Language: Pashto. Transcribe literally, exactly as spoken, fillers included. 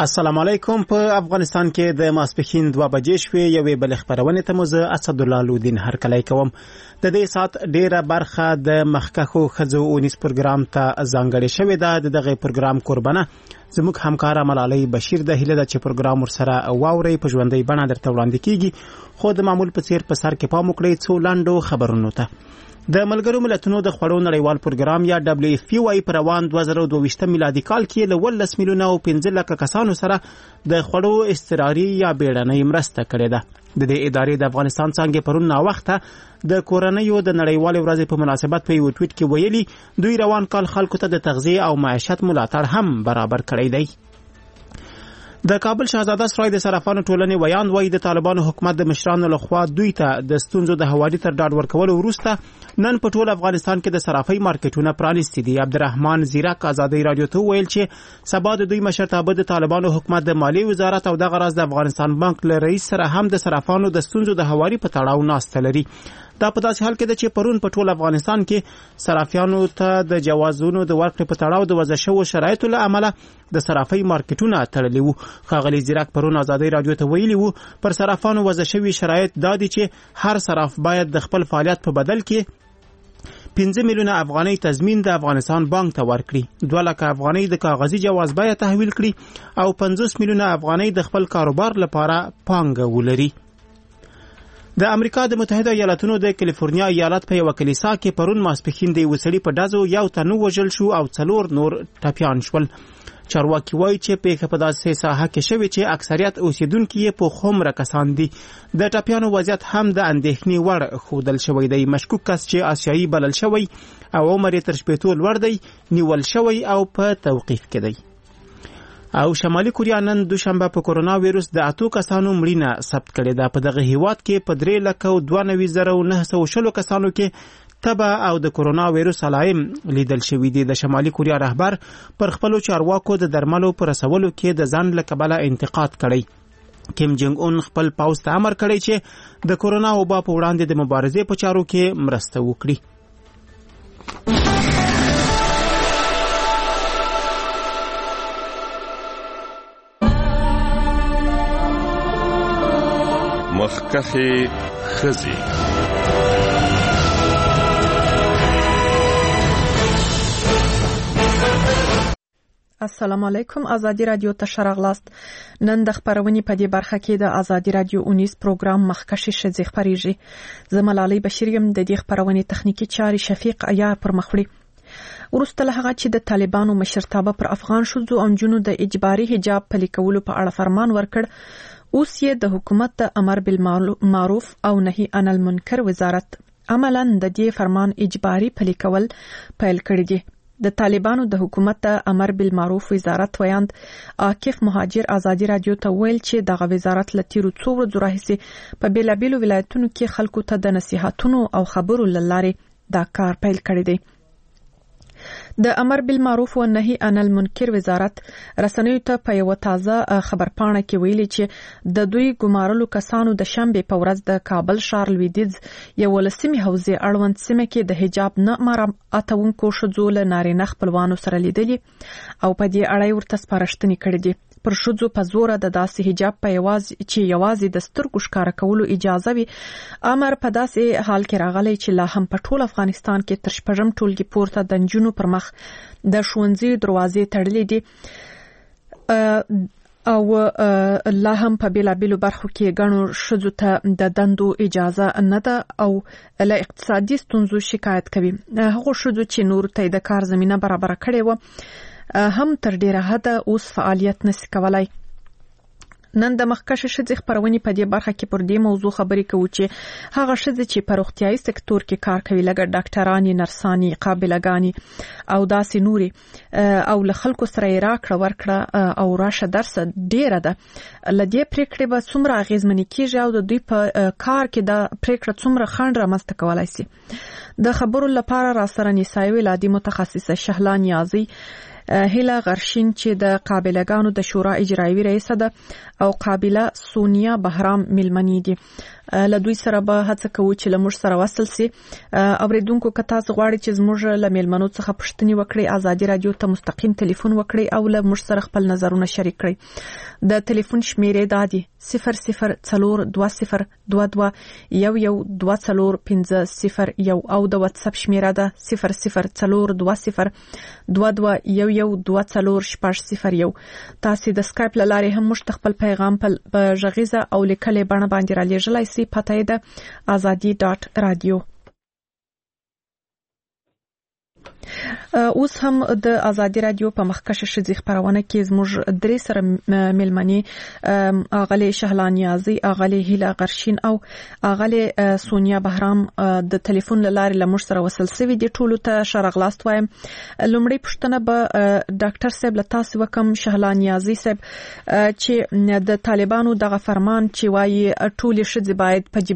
السلام علیکم. په افغانستان کې د ماسپښین دوه بجې شوې. یوې بل خبرونه ته مو زه اسدالله لودین هرکلی کوم. د دې سات ډیره برخه د مخکښو ښځو اونیز پروګرام ته ځانګړې شوې ده. د دغه پروګرام قربانه زموږ همکاره ملالۍ بشیر د هیله ده چې پروګرام ورسره واوري په ژوندۍ بڼه درته وړاندې کیږي. خو د معمول په څیر په سر کې پام وکړئ څو لاندو خبرونو ته. د ملګرو ملتونو د خوړو نړیوال پروګرام یا دبليو اف پی وايي پر روان دوه زره دوه ویشت میلادي کال کې له ولس میلیونه او پنځه لکه کسانو سره د خوړو اضطراري یا بیړنۍ مرسته کړې ده. د دې ادارې د افغانستان څنګه پرون نا وخته د کورنیو د نړیوال ورځې په مناسبت په یو ټویټ کې ویلي دوی روان کال خلکو ته د تغذیه او معیشت ملاتړ هم برابر کړی دی. د کابل شاهزاده سرای د صرافانو ټولنې ویان وایي د طالبانو حکومت د مشرانو لخوا دوی ته د ستونزو د حوالې تر ډاډ ورکولو وروسته نن په ټول افغانستان کې د صرافۍ مارکیټونه پرانیستي دي. عبدالرحمن زیرک ازادۍ رادیو ته ویل چې سبا د دوی مشرتابه د طالبانو حکومت د مالیې وزارت او دغه راز د افغانستان بانک له رئیس سره هم د صرافانو د ستونزو د حوالې په تړاو ناسته لري. دا په داسې حال کې ده چې پرون په ټول افغانستان کې صرافیانو ته د جوازونو د ورکړې په تړاو د وضع شوو شرایطو له امله د صرافۍ مارکیټونه تړلي وو. ښاغلي زیرک پرون ازادۍ رادیو ته ویلي وو پر صرافانو وضع شوي شرایط دا دي چې هر صراف باید د خپل فعالیت په بدل کې پنځه میلیونه افغانۍ تضمین د افغانستان بانک ته ورکړي، دوه لکه افغانۍ د کاغذي جواز بیه تحویل کړي او پنځوس میلیونه افغانۍ د خپل کاروبار لپاره پانګه ولري. د امریکا د متحده ایالاتونو د کالیفورنیا ایالت په یو کلیسا کې پرون ماسپښین د وسړي په ډزو یو تنو وژل شو او څلور نور ټپیان شول. چارواکي وایي چې پیښه په داسې ساحه کې شوې چې اکثریت اوسیدونکي یې په خومره کسان دي. د ټپیانو وضعیت هم د اندېښنې وړ ښودل شوی دی. مشکوک کس چې آسیایي بلل شوی او عمر یې تر شپېتو لوړ دی نیول شوی او په توقیف کې دی. او شمالي کوریا نن دوشنبه په کورونا ویروس د اتو کسانو مړینه ثبت کړې ده. په دغه هیواد کې په درې لکه او دوه نوي زره او نهه سوه شلو کسانو کې تبه او د کورونا ویروس علائم لیدل شوي دي. د شمالي کوریا رهبر پر خپلو چارواکو د درملو په رسولو کې د ځان له کبله انتقاد کړی. کیم جنګ اون خپل پوځ ته امر کړی چې د کورونا وبا په وړاندې د مبارزې په چارو کې مرسته وکړي. مخکخي خزي السلام علیکم. ازادي رادیو ته شرغلاست. نن د خبرونې په دې برخه کې د ازادي رادیو اونیز پروګرام مخکشي شزي خبريږي. زه ملالۍ بشیر یم. د دې خبرونې تخنیکی چاري شفیق عیار پر مخوړي. ورسته له هغه چې د طالبانو مشرتابه پر افغان شوزو او جنونو د اجباري حجاب پلي کولو په اړه فرمان ورکړ، اوس یې د حکومت د امر بالمعروف او نهي عن المنکر وزارت عملاً د دې فرمان اجباري پلي کول پیل کړی دی. د طالبانو د حکومت د امر بالمعروف وزارت ویاند عاکف مهاجر ازادي رادیو ته ویل چې دغه وزارت له تیرو څو ورځو راهیسې په بیلابیلو ولایتونو کې خلکو ته د نصیحتونو او خبرو له لارې دا کار پیل کړی دی. د امر بالمعروف و نهي عن المنکر وزارت رسنیو ته په یو تازه خبرپاڼه کې ویلي چې د دوی ګمارلو کسانو د شنبه په ورځ د کابل ښار لویدیځ یو لسمي حوزې اړوند سیمه کې د حجاب نه مراعاتونکو ښځو له نارینه خپلوانو سره لیدلي او په دې اړه ورته سپارښتنې کړې دي. پر ښځو په زوره د داسې حجاب په یوازې چې یوازې د سترګو ښکاره کولو اجازه وي امر په داسې حال کې راغلی چې لا هم په ټول افغانستان کې تر شپږم ټولګي پورته د نجونو پر مخ د ښوونځي دروازې تړلې دي او لا هم په بیلابیلو برخو کې ګڼو ښځو ته د دندو اجازه نه ده او له اقتصادي ستونزو شکایت کوي. هغو ښځو چې نورو ته د کار زمینه برابره کړې وه هم تر ډیره حده اوس فعالیت نشي کولای. نن د مخکښ ښځې خبرونې په دې برخه کې پر دې موضوع خبرې کوو چې هغه ښځې چې په روغتیايي سکتور کې کار کوي لکه ډاکټرانې، نرسانې، قابلګانې او داسې نورې او له خلکو سره یې راکړه ورکړه او راشه درسه ډیره ده. له دې پریکړې به څومره اغیزمنې کیږي او د دوی په کار کې د پریکړه څومره خنډ رامنځته کولای شي. د خبرو لپاره را سره نسایي ولادي متخصصه شهلا نیازي هیلا غرشین چې د قابلګانو د شورا اجرایوي رئیس ده او قابله سونیا بهرام ملمنی دي. له دوی سره به هڅه کوو چې لمر سره وصل سي. اوریدونکو که تاسو غواړئ چې زموږ له میلمنو څخه پوښتنې وکړئ، آزادي رادیو ته مستقیم ټلیفون وکړئ او له موږ سره خپل نظرونه شریک کړئ. د ټلیفون شمیرې دا دي: صفر صفر څلور دوه صفر دوه دوه یو یو دوه څلور پنځه صفر یو او د واتس اپ شمیره ده صفر صفر څلور دوه صفر دوه دوه یو یو دوه څلور شپږ صفر یو. تاسو د سکایپ له لارې هم موږ خپل پیغام په غږیزه او لیکلې بڼه باندې را لېږلای شئ. پته یې ده azadi dot radio. اوس هم د آزادي رادیو په مخکشه شذې خبرونه کې زموږ درې سره ملمني اغلی شهلا نیازی، اغلی هیلا غرشین او اغلی سونیا بهرام د ټلیفون لاره لمر سره وصل سوي دي. ټولو ته شرغلاست وایم. لومړی پښتنه به ډاکټر صاحب له تاسو وکم شهلا نیازی صاحب چې د طالبانو دغه فرمان چې وايي ټول شذې باید په